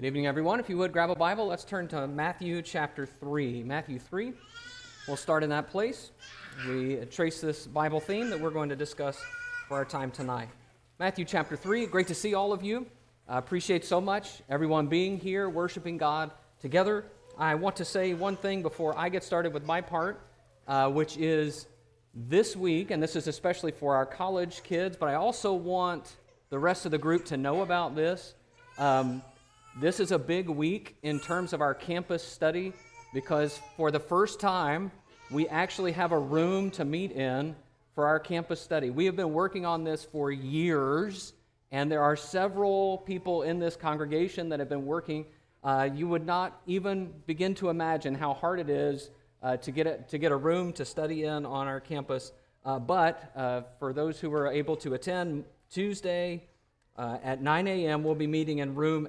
Good evening, everyone. If you would, grab a Bible. Let's turn to Matthew chapter 3. Matthew 3. We'll start in that place. We trace this Bible theme that we're going to discuss for our time tonight. Matthew chapter 3. Great to see all of you. Appreciate so much everyone being here, worshiping God together. I want to say one thing before I get started with my part, which is this week, and this is especially for our college kids, but I also want the rest of the group to know about this. This is a big week in terms of our campus study because for the first time, we actually have a room to meet in for our campus study. We have been working on this for years, and there are several people in this congregation that have been working. You would not even begin to imagine how hard it is to get a room to study in on our campus. But for those who are able to attend, Tuesday, at 9 a.m., we'll be meeting in room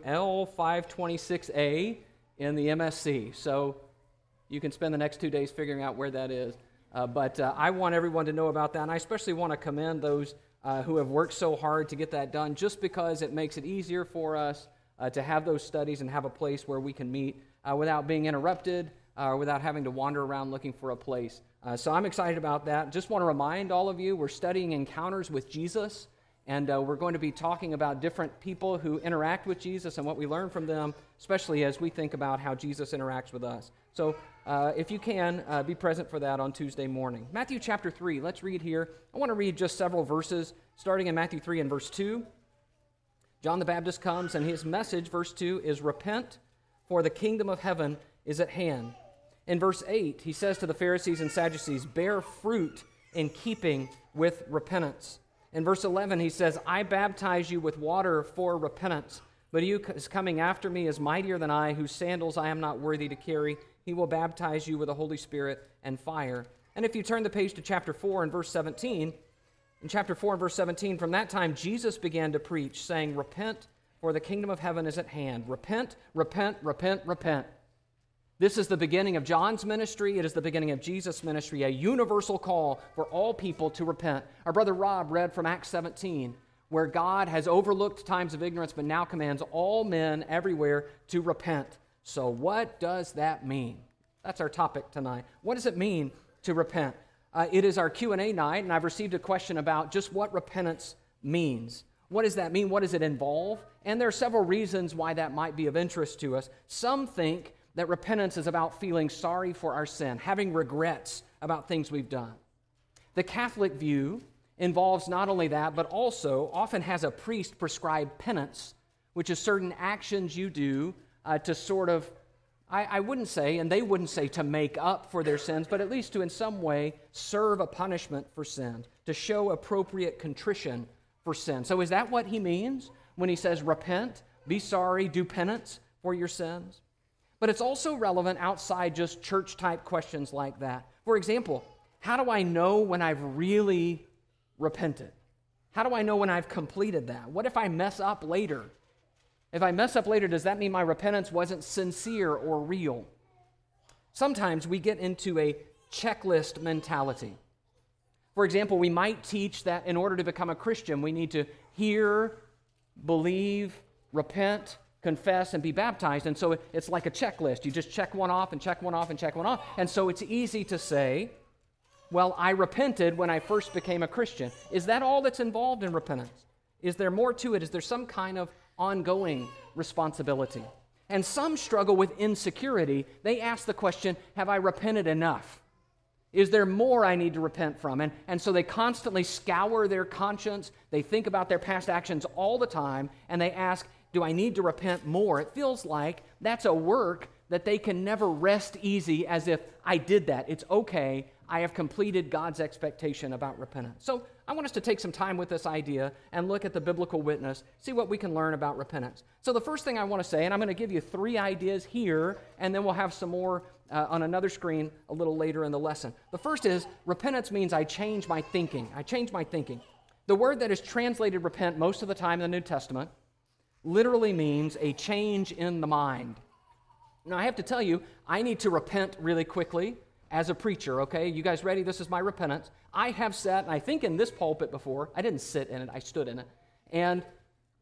L526A in the MSC. So you can spend the next 2 days figuring out where that is. But I want everyone to know about that, and I especially want to commend those who have worked so hard to get that done, just because it makes it easier for us to have those studies and have a place where we can meet without being interrupted or without having to wander around looking for a place. So I'm excited about that. Just want to remind all of you, we're studying encounters with Jesus. And we're going to be talking about different people who interact with Jesus and what we learn from them, especially as we think about how Jesus interacts with us. So if you can, be present for that on Tuesday morning. Matthew chapter 3, let's read here. I want to read just several verses, starting in Matthew 3 and verse 2. John the Baptist comes, and his message, verse 2, is repent, for the kingdom of heaven is at hand. In verse 8, he says to the Pharisees and Sadducees, bear fruit in keeping with repentance. In verse 11, he says, I baptize you with water for repentance, but he who is coming after me is mightier than I, whose sandals I am not worthy to carry. He will baptize you with the Holy Spirit and fire. And if you turn the page to chapter 4 and verse 17, in chapter 4 and verse 17, from that time Jesus began to preach, saying, repent, for the kingdom of heaven is at hand. Repent, repent, repent, repent. This is the beginning of John's ministry. It is the beginning of Jesus' ministry, a universal call for all people to repent. Our brother Rob read from Acts 17, where God has overlooked times of ignorance, but now commands all men everywhere to repent. So what does that mean? That's our topic tonight. What does it mean to repent? It is our Q&A night, and I've received a question about just what repentance means. What does that mean? What does it involve? And there are several reasons why that might be of interest to us. Some think that repentance is about feeling sorry for our sin, having regrets about things we've done. The Catholic view involves not only that, but also often has a priest prescribe penance, which is certain actions you do to sort of, I wouldn't say, and they wouldn't say to make up for their sins, but at least to in some way serve a punishment for sin, to show appropriate contrition for sin. So is that what he means when he says repent, be sorry, do penance for your sins? But it's also relevant outside just church-type questions like that. For example, how do I know when I've really repented? How do I know when I've completed that? What if I mess up later? If I mess up later, does that mean my repentance wasn't sincere or real? Sometimes we get into a checklist mentality. For example, we might teach that in order to become a Christian, we need to hear, believe, repent, confess, and be baptized. And so it's like a checklist. You just check one off and check one off and check one off. And so it's easy to say, well, I repented when I first became a Christian. Is that all that's involved in repentance? Is there more to it? Is there some kind of ongoing responsibility? And some struggle with insecurity. They ask the question, have I repented enough? Is there more I need to repent from? And so they constantly scour their conscience. They think about their past actions all the time, and they ask, do I need to repent more? It feels like that's a work that they can never rest easy as if I did that. It's okay. I have completed God's expectation about repentance. So I want us to take some time with this idea and look at the biblical witness, see what we can learn about repentance. So the first thing I want to say, and I'm going to give you 3 ideas here, and then we'll have some more on another screen a little later in the lesson. The first is, repentance means I change my thinking. I change my thinking. The word that is translated repent most of the time in the New Testament literally means a change in the mind. Now, I have to tell you, I need to repent really quickly as a preacher, okay? You guys ready? This is my repentance. I have sat, and I think in this pulpit before, I didn't sit in it, I stood in it, and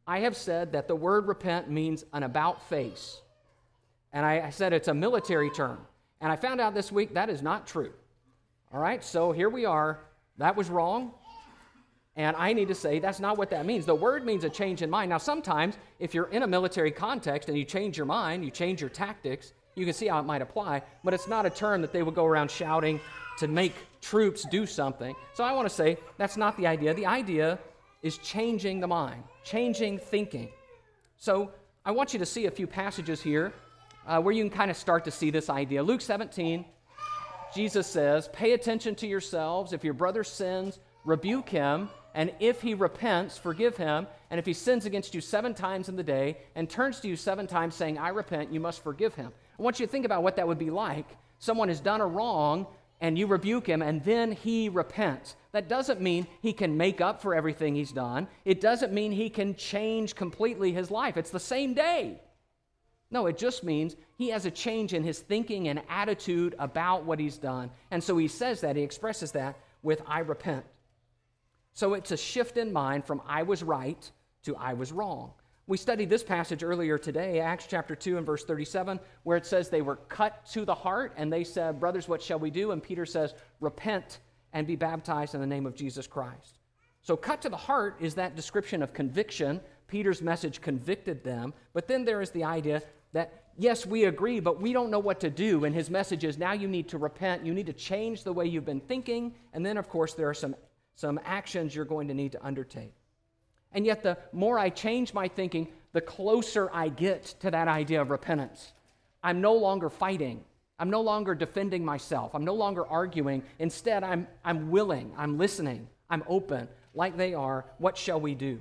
I have said that the word repent means an about face. And I said it's a military term. And I found out this week that is not true. All right, so here we are. That was wrong. And I need to say that's not what that means. The word means a change in mind. Now, sometimes if you're in a military context and you change your mind, you change your tactics, you can see how it might apply. But it's not a term that they would go around shouting to make troops do something. So I want to say that's not the idea. The idea is changing the mind, changing thinking. So I want you to see a few passages here where you can kind of start to see this idea. Luke 17, Jesus says, "Pay attention to yourselves. If your brother sins, rebuke him, and if he repents, forgive him. And if he sins against you 7 times in the day and turns to you 7 times saying, 'I repent,' you must forgive him." I want you to think about what that would be like. Someone has done a wrong, and you rebuke him, and then he repents. That doesn't mean he can make up for everything he's done. It doesn't mean he can change completely his life. It's the same day. No, it just means he has a change in his thinking and attitude about what he's done. And so he says that, he expresses that with, "I repent." So it's a shift in mind from "I was right" to "I was wrong." We studied this passage earlier today, Acts chapter 2 and verse 37, where it says they were cut to the heart, and they said, "Brothers, what shall we do?" And Peter says, "Repent and be baptized in the name of Jesus Christ." So cut to the heart is that description of conviction. Peter's message convicted them. But then there is the idea that, yes, we agree, but we don't know what to do. And his message is, now you need to repent. You need to change the way you've been thinking. And then, of course, there are some actions you're going to need to undertake. And yet, the more I change my thinking, the closer I get to that idea of repentance. I'm no longer fighting. I'm no longer defending myself. I'm no longer arguing. Instead, I'm willing. I'm listening. I'm open. Like they are, what shall we do?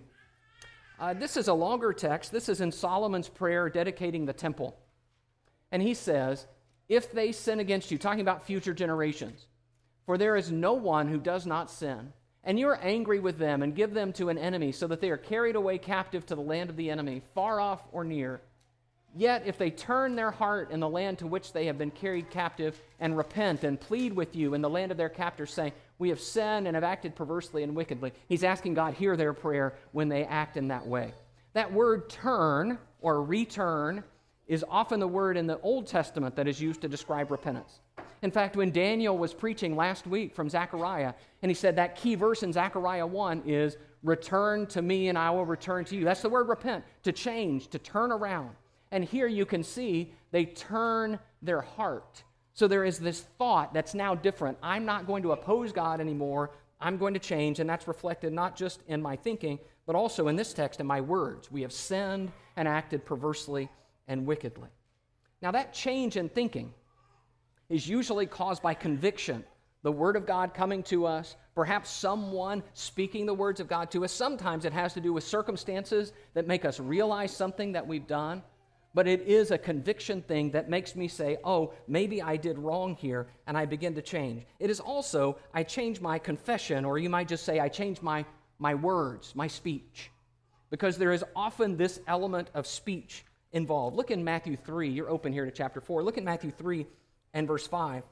This is a longer text. This is in Solomon's prayer dedicating the temple. And he says, "If they sin against you," talking about future generations, "for there is no one who does not sin, and you are angry with them and give them to an enemy so that they are carried away captive to the land of the enemy, far off or near. Yet if they turn their heart in the land to which they have been carried captive and repent and plead with you in the land of their captors, saying, 'We have sinned and have acted perversely and wickedly.'" He's asking God hear their prayer when they act in that way. That word turn or return is often the word in the Old Testament that is used to describe repentance. In fact, when Daniel was preaching last week from Zechariah, and he said that key verse in Zechariah 1 is, "Return to me and I will return to you." That's the word repent, to change, to turn around. And here you can see they turn their heart. So there is this thought that's now different. I'm not going to oppose God anymore. I'm going to change, and that's reflected not just in my thinking, but also in this text in my words. We have sinned and acted perversely and wickedly. Now that change in thinking is usually caused by conviction, the Word of God coming to us, perhaps someone speaking the words of God to us. Sometimes it has to do with circumstances that make us realize something that we've done, but it is a conviction thing that makes me say, "Oh, maybe I did wrong here," and I begin to change. It is also, I change my confession, or you might just say, I change my words, my speech, because there is often this element of speech involved. Look in Matthew 3. You're open here to chapter 4. Look at Matthew 3 and verse 5.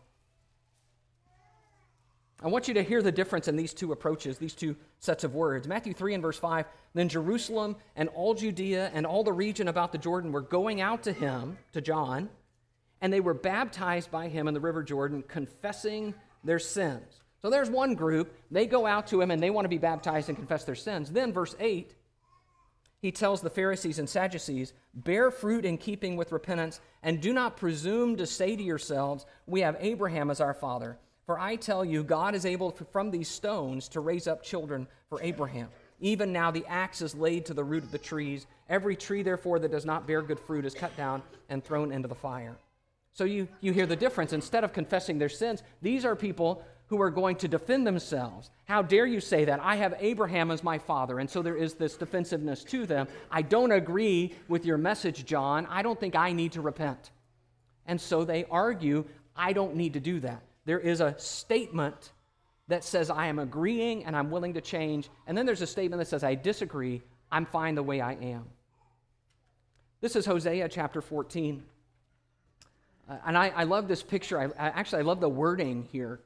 I want you to hear the difference in these two approaches, these two sets of words. Matthew 3 and verse 5, "Then Jerusalem and all Judea and all the region about the Jordan were going out to him," to John, "and they were baptized by him in the river Jordan, confessing their sins." So there's one group. They go out to him and they want to be baptized and confess their sins. Then verse 8, he tells the Pharisees and Sadducees, "Bear fruit in keeping with repentance, and do not presume to say to yourselves, 'We have Abraham as our father.' For I tell you, God is able from these stones to raise up children for Abraham. Even now the axe is laid to the root of the trees. Every tree, therefore, that does not bear good fruit is cut down and thrown into the fire." So you hear the difference. Instead of confessing their sins, these are people who are going to defend themselves. "How dare you say that? I have Abraham as my father." And so there is this defensiveness to them. "I don't agree with your message, John. I don't think I need to repent." And so they argue, "I don't need to do that." There is a statement that says, "I am agreeing and I'm willing to change." And then there's a statement that says, "I disagree. I'm fine the way I am." This is Hosea chapter 14. And I love this picture. I love the wording here.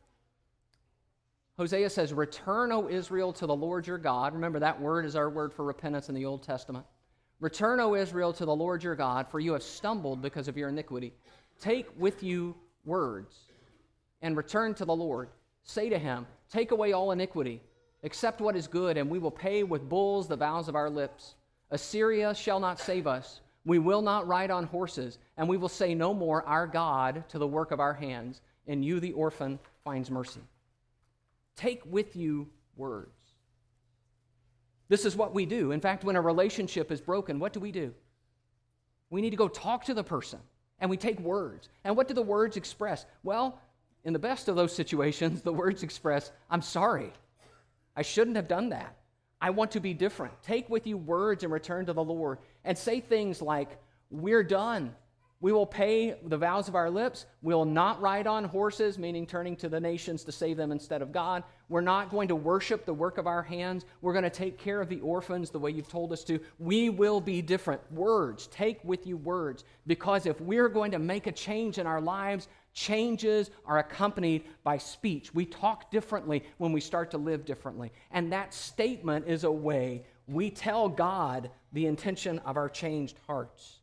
Hosea says, "Return, O Israel, to the Lord your God." Remember, that word is our word for repentance in the Old Testament. Return, O Israel, to the Lord your God, for you have stumbled because of your iniquity. Take with you words and return to the Lord. Say to him, take away all iniquity, accept what is good, and we will pay with bulls the vows of our lips. Assyria shall not save us. We will not ride on horses, and we will say no more, our God, to the work of our hands. In you the orphan finds mercy. Take with you words. This is what we do. In fact, when a relationship is broken, what do? We need to go talk to the person, and we take words. And what do the words express? Well, in the best of those situations, the words express, I'm sorry. I shouldn't have done that. I want to be different. Take with you words and return to the Lord. And say things like, we're done. We will pay the vows of our lips. We will not ride on horses, meaning turning to the nations to save them instead of God. We're not going to worship the work of our hands. We're going to take care of the orphans the way you've told us to. We will be different. Words. Take with you words. Because if we're going to make a change in our lives, changes are accompanied by speech. We talk differently when we start to live differently. And that statement is a way we tell God the intention of our changed hearts.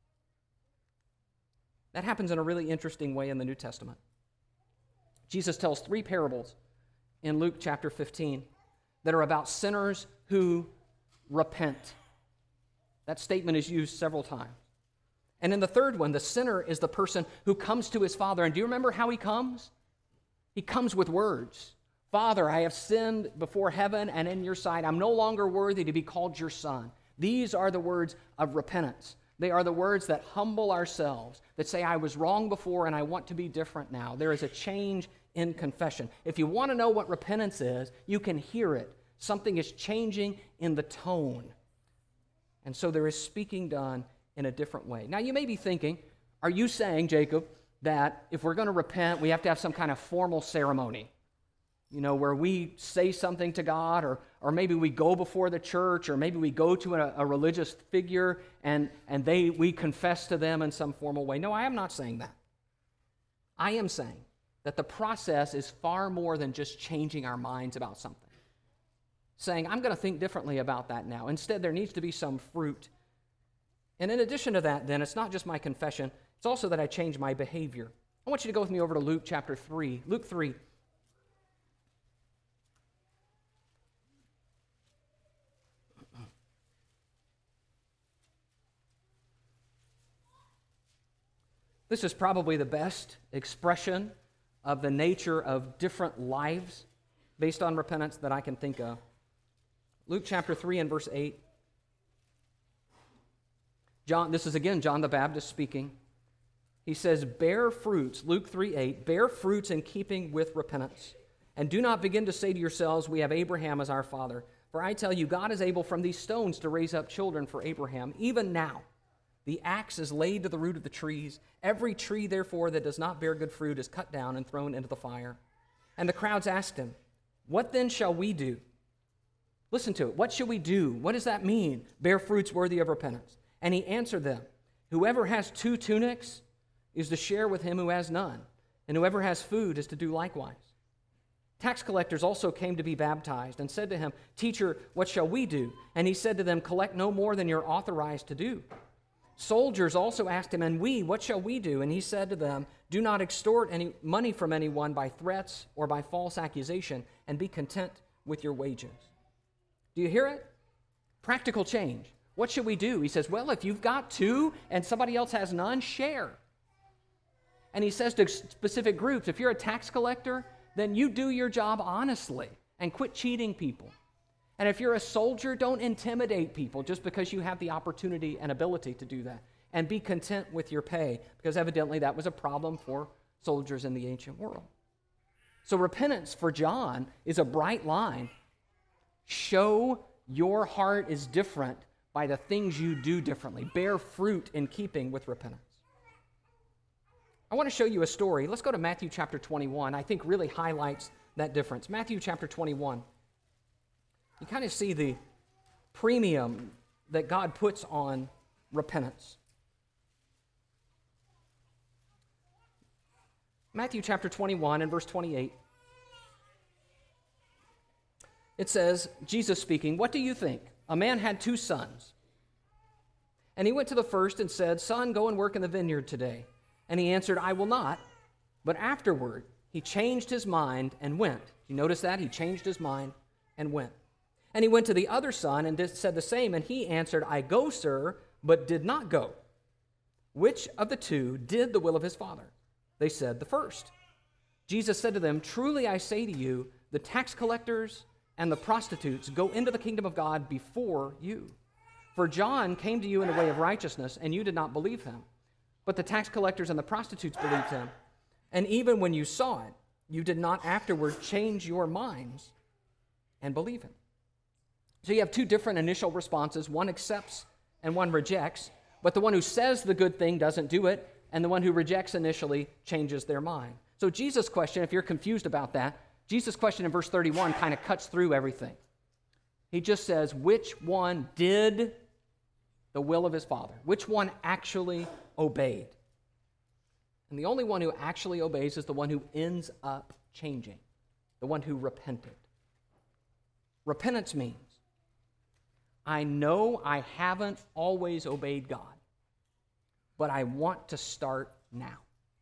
That happens in a really interesting way in the New Testament. Jesus tells 3 parables in Luke chapter 15 that are about sinners who repent. That statement is used several times. And in the third one, the sinner is the person who comes to his Father. And do you remember how he comes? He comes with words. Father, I have sinned before heaven and in your sight. I'm no longer worthy to be called your son. These are the words of repentance. They are the words that humble ourselves, that say, I was wrong before and I want to be different now. There is a change in confession. If you want to know what repentance is, you can hear it. Something is changing in the tone. And so there is speaking done in a different way. Now you may be thinking, are you saying, Jacob, that if we're going to repent, we have to have some kind of formal ceremony? You know, where we say something to God, or maybe we go before the church, or maybe we go to a religious figure and we confess to them in some formal way. No, I am not saying that. I am saying that the process is far more than just changing our minds about something. Saying, I'm going to think differently about that now. Instead, there needs to be some fruit. And in addition to that, then, it's not just my confession, it's also that I change my behavior. I want you to go with me over to Luke chapter 3. Luke 3. This is probably the best expression of the nature of different lives based on repentance that I can think of. Luke chapter 3 and verse 8. This is again John the Baptist speaking. He says, bear fruits, Luke 3:8, bear fruits in keeping with repentance. And do not begin to say to yourselves, we have Abraham as our father. For I tell you, God is able from these stones to raise up children for Abraham. Even now, the axe is laid to the root of the trees. Every tree, therefore, that does not bear good fruit is cut down and thrown into the fire. And the crowds asked him, what then shall we do? Listen to it. What shall we do? What does that mean? Bear fruits worthy of repentance. And he answered them, whoever has 2 tunics is to share with him who has none, and whoever has food is to do likewise. Tax collectors also came to be baptized and said to him, Teacher, what shall we do? And he said to them, collect no more than you're authorized to do. Soldiers also asked him, and we, what shall we do? And he said to them, do not extort any money from anyone by threats or by false accusation, and be content with your wages. Do you hear it? Practical change. What should we do? He says, well, if you've got 2 and somebody else has none, share. And he says to specific groups, if you're a tax collector, then you do your job honestly and quit cheating people. And if you're a soldier, don't intimidate people just because you have the opportunity and ability to do that. And be content with your pay, because evidently that was a problem for soldiers in the ancient world. So repentance for John is a bright line. Show your heart is different by the things you do differently. Bear fruit in keeping with repentance. I want to show you a story. Let's go to Matthew chapter 21. I think really highlights that difference. Matthew chapter 21. You kind of see the premium that God puts on repentance. Matthew chapter 21 and verse 28. It says, Jesus speaking, what do you think? A man had 2 sons. And he went to the first and said, 'Son, go and work in the vineyard today.' And he answered, 'I will not.' But afterward he changed his mind and went." You notice that? He changed his mind and went. "And he went to the other son and said the same. And he answered, 'I go, sir,' but did not go. Which of the two did the will of his father?' They said, 'The first.' Jesus said to them, 'Truly I say to you, the tax collectors and the prostitutes go into the kingdom of God before you. For John came to you in the way of righteousness, and you did not believe him. But the tax collectors and the prostitutes believed him. And even when you saw it, you did not afterward change your minds and believe him.'" So you have two different initial responses. One accepts and one rejects. But the one who says the good thing doesn't do it, and the one who rejects initially changes their mind. So Jesus' question, if you're confused about that, Jesus' question in verse 31 kind of cuts through everything. He just says, which one did the will of his father? Which one actually obeyed? And the only one who actually obeys is the one who ends up changing, the one who repented. Repentance means, I know I haven't always obeyed God, but I want to start now.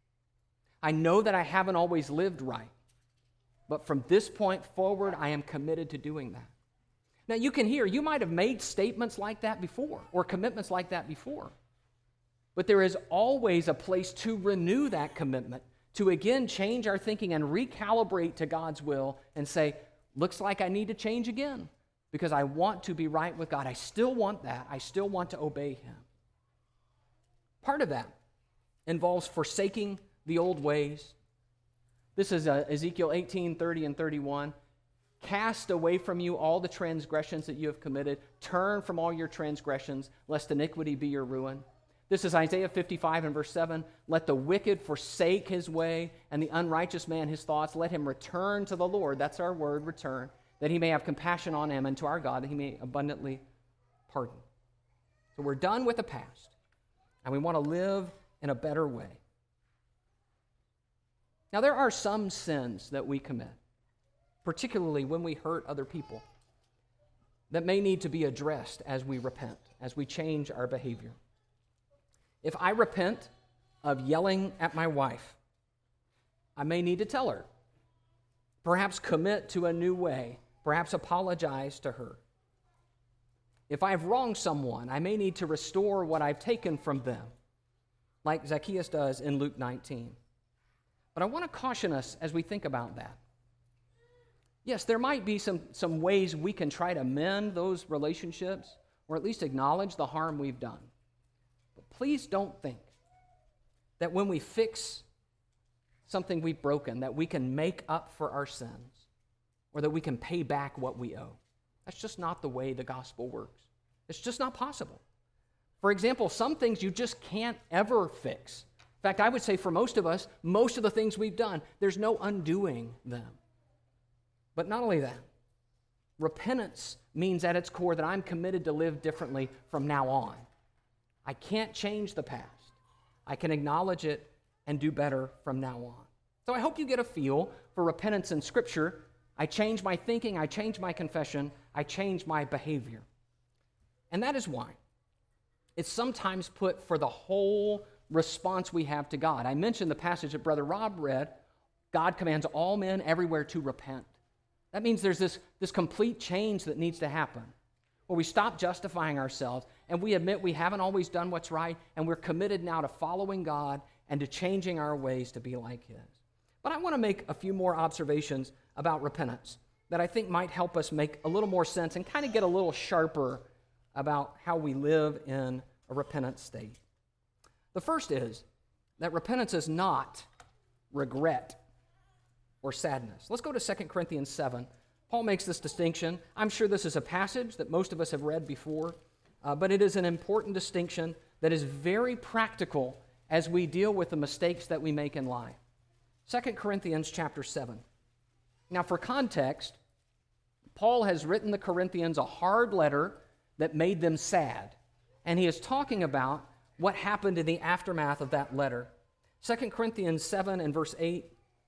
I know that I haven't always lived right, but from this point forward, I am committed to doing that. Now, you can hear, you might have made statements like that before, or commitments like that before, but there is always a place to renew that commitment, to again change our thinking and recalibrate to God's will and say, looks like I need to change again because I want to be right with God. I still want that. I still want to obey him. Part of that involves forsaking the old ways. This is Ezekiel 18, 30 and 31. Cast away from you all the transgressions that you have committed. Turn from all your transgressions, lest iniquity be your ruin. This is Isaiah 55 and verse 7. Let the wicked forsake his way, and the unrighteous man his thoughts. Let him return to the Lord. That's our word, return. That he may have compassion on him, and to our God, that he may abundantly pardon. So we're done with the past, and we want to live in a better way. Now, there are some sins that we commit, particularly when we hurt other people, that may need to be addressed as we repent, as we change our behavior. If I repent of yelling at my wife, I may need to tell her, perhaps commit to a new way, perhaps apologize to her. If I have wronged someone, I may need to restore what I've taken from them, like Zacchaeus does in Luke 19. But I want to caution us as we think about that. Yes, there might be some ways we can try to mend those relationships, or at least acknowledge the harm we've done. But please don't think that when we fix something we've broken, that we can make up for our sins, or that we can pay back what we owe. That's just not the way the gospel works. It's just not possible. For example, some things you just can't ever fix. In fact, I would say for most of us, most of the things we've done, there's no undoing them. But not only that, repentance means at its core that I'm committed to live differently from now on. I can't change the past. I can acknowledge it and do better from now on. So I hope you get a feel for repentance in Scripture. I change my thinking, I change my confession, I change my behavior. And that is why it's sometimes put for the whole response we have to God. I mentioned the passage that Brother Rob read. God commands all men everywhere to repent. That means there's this complete change that needs to happen, where we stop justifying ourselves and we admit we haven't always done what's right, and we're committed now to following God and to changing our ways to be like his. But I want to make a few more observations about repentance that I think might help us make a little more sense and kind of get a little sharper about how we live in a repentant state. The first is that repentance is not regret or sadness. Let's go to 2 Corinthians 7. Paul makes this distinction. I'm sure this is a passage that most of us have read before, but it is an important distinction that is very practical as we deal with the mistakes that we make in life. 2 Corinthians chapter 7. Now, for context, Paul has written the Corinthians a hard letter that made them sad, and he is talking about what happened in the aftermath of that letter. 2 Corinthians 7 and verse 8,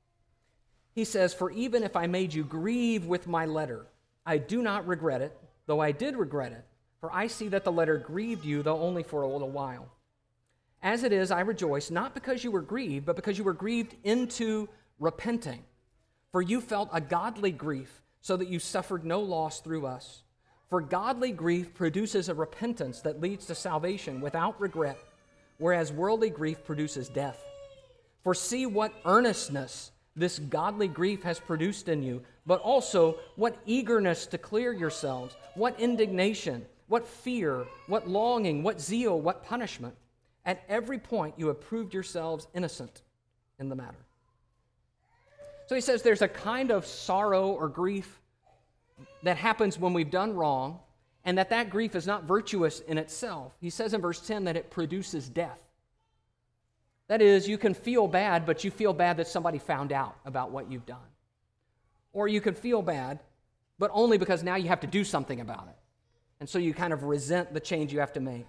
he says, "For even if I made you grieve with my letter, I do not regret it, though I did regret it. for I see that the letter grieved you, though only for a little while. As it is, I rejoice, not because you were grieved, but because you were grieved into repenting. For you felt a godly grief, so that you suffered no loss through us. For godly grief produces a repentance that leads to salvation without regret, whereas worldly grief produces death. For see what earnestness this godly grief has produced in you, but also what eagerness to clear yourselves, what indignation, what fear, what longing, what zeal, what punishment. At every point you have proved yourselves innocent in the matter. So he says there's a kind of sorrow or grief that happens when we've done wrong, and that grief is not virtuous in itself. He says in verse 10 that it produces death. That is, you can feel bad, but you feel bad that somebody found out about what you've done. Or you can feel bad, but only because now you have to do something about it. And so you kind of resent the change you have to make.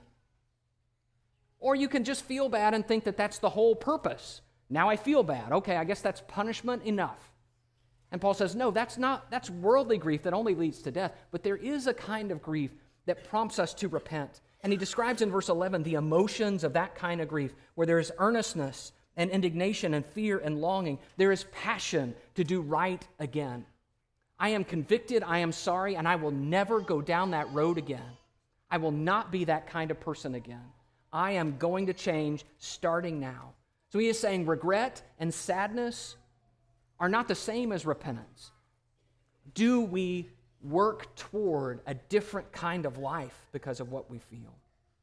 Or you can just feel bad and think that that's the whole purpose. Now I feel bad. Okay, I guess that's punishment enough. And Paul says, no, that's worldly grief that only leads to death. But there is a kind of grief that prompts us to repent. And he describes in verse 11 the emotions of that kind of grief, where there is earnestness and indignation and fear and longing. There is passion to do right again. I am convicted, I am sorry, and I will never go down that road again. I will not be that kind of person again. I am going to change starting now. So he is saying regret and sadness are not the same as repentance. Do we work toward a different kind of life because of what we feel?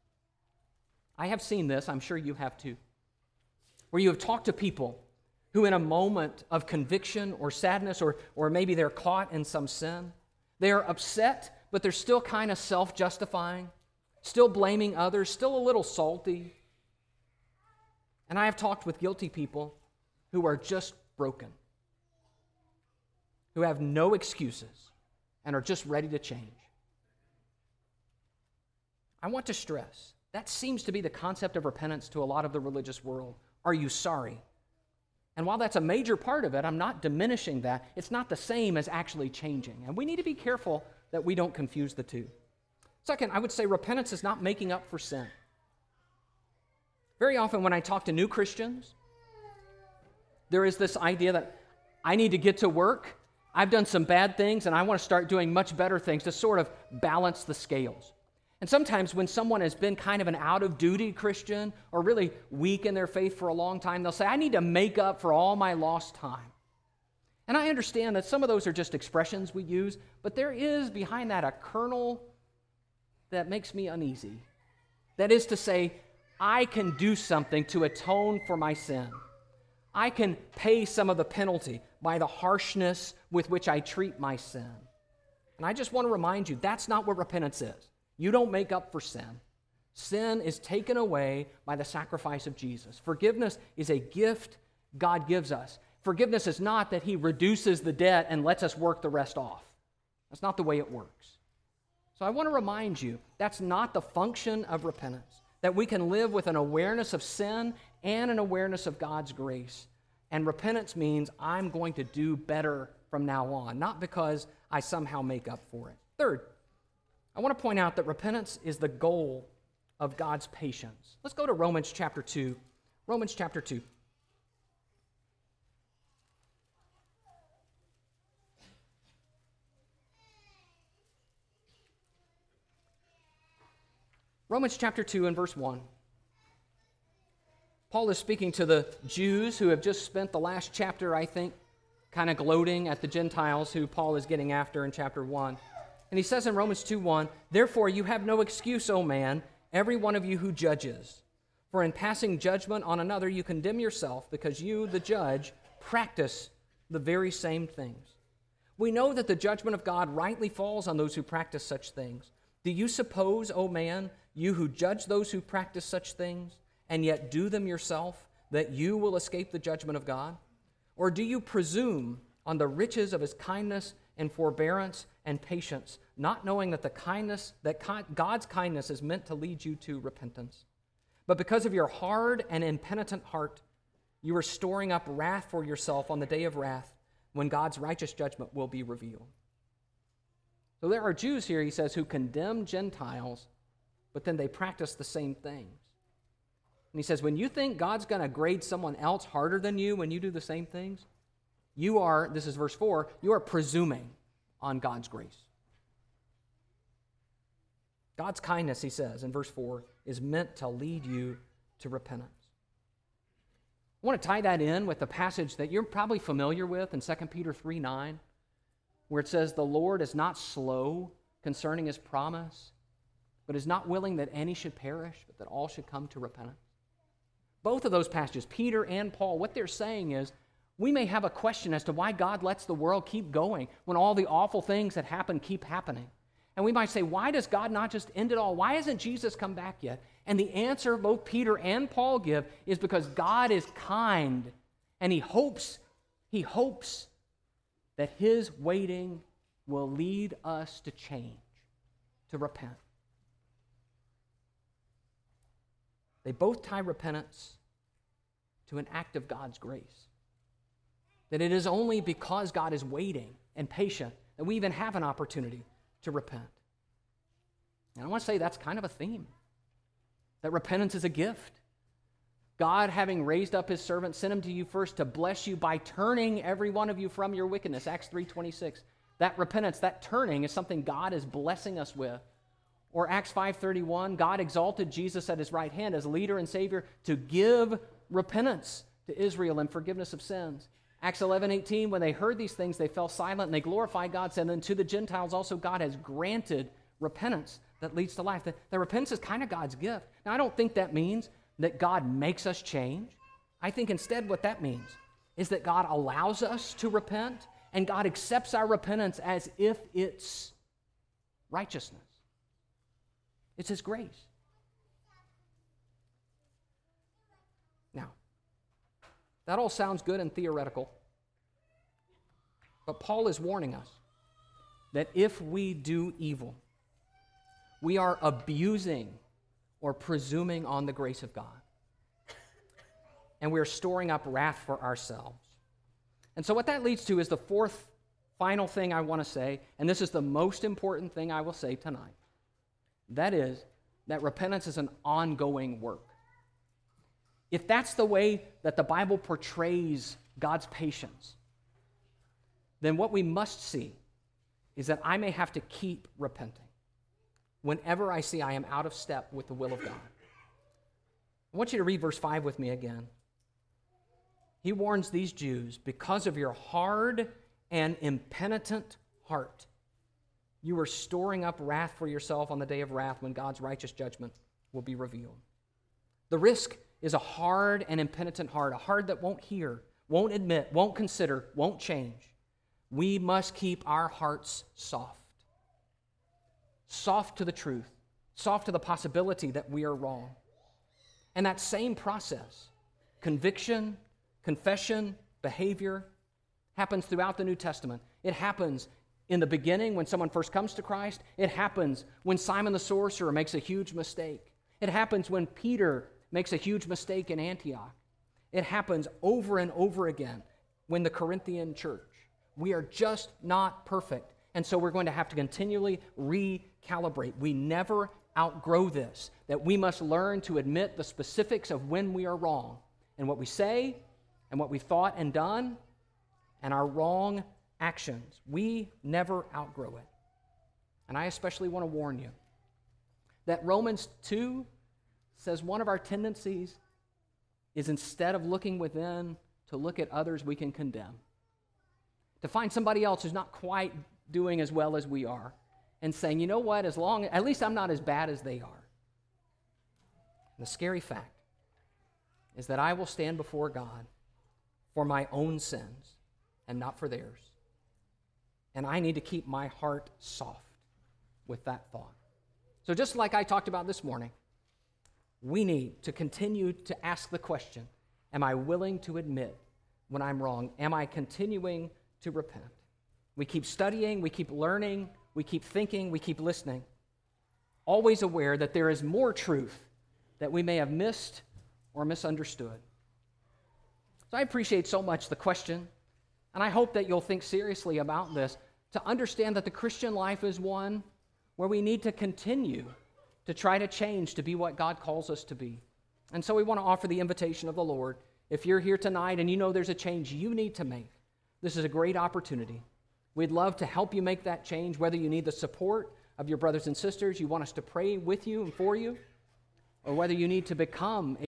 I have seen this, I'm sure you have too, where you have talked to people who in a moment of conviction or sadness, or maybe they're caught in some sin, they are upset, but they're still kind of self-justifying, still blaming others, still a little salty. And I have talked with guilty people who are just broken, who have no excuses and are just ready to change. I want to stress, that seems to be the concept of repentance to a lot of the religious world. Are you sorry? And while that's a major part of it, I'm not diminishing that. It's not the same as actually changing. And we need to be careful that we don't confuse the two. Second, I would say repentance is not making up for sin. Very often when I talk to new Christians, there is this idea that I need to get to work. I've done some bad things, and I want to start doing much better things to sort of balance the scales. And sometimes when someone has been kind of an out-of-duty Christian or really weak in their faith for a long time, they'll say, I need to make up for all my lost time. And I understand that some of those are just expressions we use, but there is behind that a kernel that makes me uneasy. That is to say, I can do something to atone for my sin. I can pay some of the penalty by the harshness with which I treat my sin. And I just want to remind you, that's not what repentance is. You don't make up for sin. Sin is taken away by the sacrifice of Jesus. Forgiveness is a gift God gives us. Forgiveness is not that He reduces the debt and lets us work the rest off. That's not the way it works. So I want to remind you, that's not the function of repentance, that we can live with an awareness of sin and an awareness of God's grace. And repentance means I'm going to do better from now on, not because I somehow make up for it. Third, I want to point out that repentance is the goal of God's patience. Let's go to Romans chapter 2. Romans chapter 2. Romans chapter 2 and verse 1. Paul is speaking to the Jews who have just spent the last chapter, I think, kind of gloating at the Gentiles who Paul is getting after in chapter 1. And he says in Romans 2:1, therefore you have no excuse, O man, every one of you who judges. For in passing judgment on another you condemn yourself, because you, the judge, practice the very same things. We know that the judgment of God rightly falls on those who practice such things. Do you suppose, O man, you who judge those who practice such things, and yet do them yourself, that you will escape the judgment of God? Or do you presume on the riches of His kindness and forbearance and patience, not knowing that God's kindness is meant to lead you to repentance? But because of your hard and impenitent heart, you are storing up wrath for yourself on the day of wrath, when God's righteous judgment will be revealed. So there are Jews here, he says, who condemn Gentiles, but then they practice the same things. And he says, when you think God's going to grade someone else harder than you when you do the same things, you are, this is verse 4, you are presuming on God's grace. God's kindness, he says in verse 4, is meant to lead you to repentance. I want to tie that in with the passage that you're probably familiar with in 2 Peter 3:9, where it says, the Lord is not slow concerning his promise, but is not willing that any should perish, but that all should come to repentance. Both of those passages, Peter and Paul, what they're saying is, we may have a question as to why God lets the world keep going when all the awful things that happen keep happening. And we might say, why does God not just end it all? Why hasn't Jesus come back yet? And the answer both Peter and Paul give is because God is kind, and he hopes that his waiting will lead us to change, to repent. They both tie repentance to an act of God's grace. That it is only because God is waiting and patient that we even have an opportunity to repent. And I want to say that's kind of a theme, that repentance is a gift. God, having raised up his servant, sent him to you first to bless you by turning every one of you from your wickedness, Acts 3:26. That repentance, that turning, is something God is blessing us with. Or Acts 5:31, God exalted Jesus at his right hand as leader and Savior to give repentance to Israel and forgiveness of sins. Acts 11:18, when they heard these things, they fell silent and they glorified God, saying, and to the Gentiles also God has granted repentance that leads to life. The repentance is kind of God's gift. Now, I don't think that means that God makes us change. I think instead what that means is that God allows us to repent, and God accepts our repentance as if it's righteousness. It's his grace. Now, that all sounds good and theoretical, but Paul is warning us that if we do evil, we are abusing or presuming on the grace of God. And we're storing up wrath for ourselves. And so what that leads to is the fourth final thing I want to say, and this is the most important thing I will say tonight. That is that repentance is an ongoing work. If that's the way that the Bible portrays God's patience, then what we must see is that I may have to keep repenting whenever I see I am out of step with the will of God. I want you to read verse 5 with me again. He warns these Jews, because of your hard and impenitent heart, you are storing up wrath for yourself on the day of wrath when God's righteous judgment will be revealed. The risk is a hard and impenitent heart, a heart that won't hear, won't admit, won't consider, won't change. We must keep our hearts soft. Soft to the truth, soft to the possibility that we are wrong. And that same process, conviction, confession, behavior, happens throughout the New Testament. It happens in the beginning when someone first comes to Christ. It happens when Simon the sorcerer makes a huge mistake. It happens when Peter makes a huge mistake in Antioch. It happens over and over again when the Corinthian church. We are just not perfect, and so we're going to have to continually recalibrate. We never outgrow this, that we must learn to admit the specifics of when we are wrong and what we say and what we've thought and done and our wrong actions. We never outgrow it. And I especially want to warn you that Romans 2 says one of our tendencies is, instead of looking within, to look at others we can condemn. To find somebody else who's not quite doing as well as we are and saying, you know what, at least I'm not as bad as they are. And the scary fact is that I will stand before God for my own sins and not for theirs. And I need to keep my heart soft with that thought. So just like I talked about this morning, we need to continue to ask the question, am I willing to admit when I'm wrong? Am I continuing to repent? We keep studying, we keep learning, we keep thinking, we keep listening, always aware that there is more truth that we may have missed or misunderstood. So I appreciate so much the question, and I hope that you'll think seriously about this. to understand that the Christian life is one where we need to continue to try to change to be what God calls us to be. And so we want to offer the invitation of the Lord. If you're here tonight and you know there's a change you need to make, this is a great opportunity. We'd love to help you make that change, whether you need the support of your brothers and sisters, you want us to pray with you and for you, or whether you need to become